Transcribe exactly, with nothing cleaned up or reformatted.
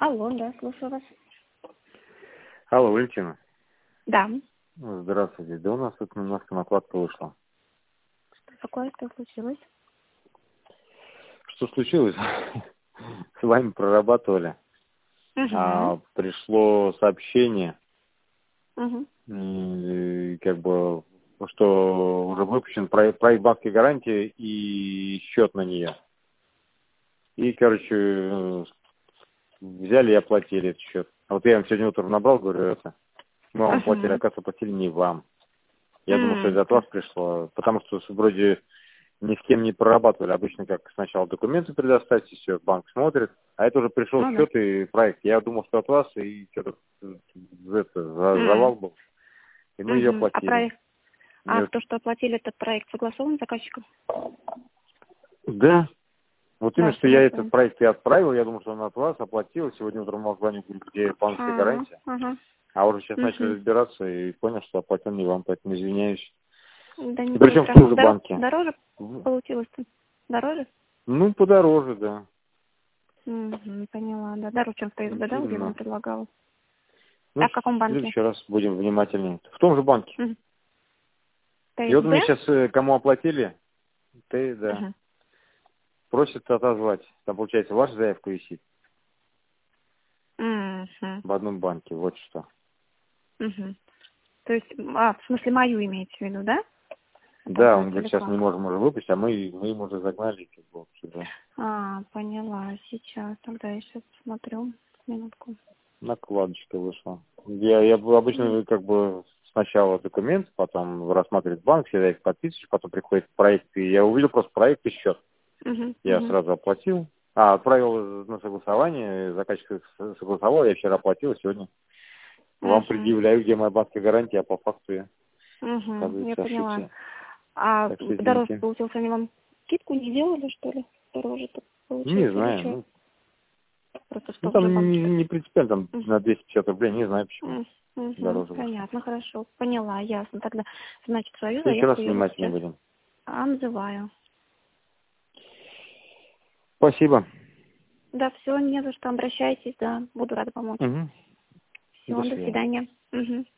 Алло, да, слушаю вас. Алло, Валентина. Да. Здравствуйте. Да у нас тут немножко накладка вышла. Что такое, что случилось? Что случилось? С вами прорабатывали. Угу. А, пришло сообщение, Угу. м, как бы, что уже выпущен проект, проект банковской гарантии и счет на нее. И, короче, э, взяли и оплатили этот счет. А вот я вам сегодня утром набрал, говорю, это, мы вам платили, Угу. оказывается, платили не вам. Я думал, что М, это от вас пришло, потому что вроде ни с кем не прорабатывали. Обычно как сначала документы предоставьте, все, банк смотрит. А это уже пришел Ну да. счет и проект. Я думал, что от вас, и что-то это, за- М, завал был. И мы ее Угу. А оплатили. проект, Мне а вот- то, что оплатили этот проект, согласован с заказчиком? Да. Вот именно, Да, что я этот согласован. проект и отправил, я думал, что он от вас оплатил. Сегодня утром вам звоню, говорю, где банковская А, гарантия. ага. А уже сейчас начали Угу. разбираться и понял, что оплатил не вам, поэтому извиняюсь. Да И ничего причем в том страшного. же Доро- банке. Дороже В- получилось-то? Дороже? Ну, подороже, да. Угу, поняла, да. Дороже, чем в ТСБ, Вот да, где именно. вам предлагал? Ну, А в в каком банке? следующий раз будем внимательнее. В том же банке. Угу. И вот у ТСБ? меня сейчас, э, кому оплатили, ты, да, Угу. просят отозвать. Там, получается, ваша заявка висит Угу. в одном банке. Вот что. Угу. То есть, а, в смысле, мою имеете в виду, да? Да, он Отозвать говорит, сейчас телефон. не можем уже выпустить, а мы, мы им уже загнали как бы, сюда. А, поняла. Сейчас. Тогда я сейчас посмотрю. Минутку. Накладочка вышла. Я, я бы М, обычно как бы сначала документ, потом рассматривает банк, всегда их подписываешь, потом приходит проект, и я увидел просто проект и счет. Мгм, Я мгм. сразу оплатил. А, отправил на согласование, заказчик с- согласовал, я вчера оплатил, сегодня вам Мгм, предъявляю, где моя банковская гарантия, а по факту я, мгм. Я оказывается, поняла. ошибся. А Так что дороже, извините. получился, они вам скидку не делали, что ли? Дороже-то Не получилось или знаю, что? ну, Просто в ну том же там банке не, так. не принципиально, там М, на двести пятьдесят рублей, не знаю почему м, мгм. дороже вышло. Понятно, хорошо. Поняла, ясно. Тогда, значит, В свою следующий заявку раз я вот внимательнее сейчас будем. отзываю. Спасибо. Да, все, не за что. Обращайтесь, да. Буду рада помочь. Угу. Все, До до свидания. свидания. Мгм.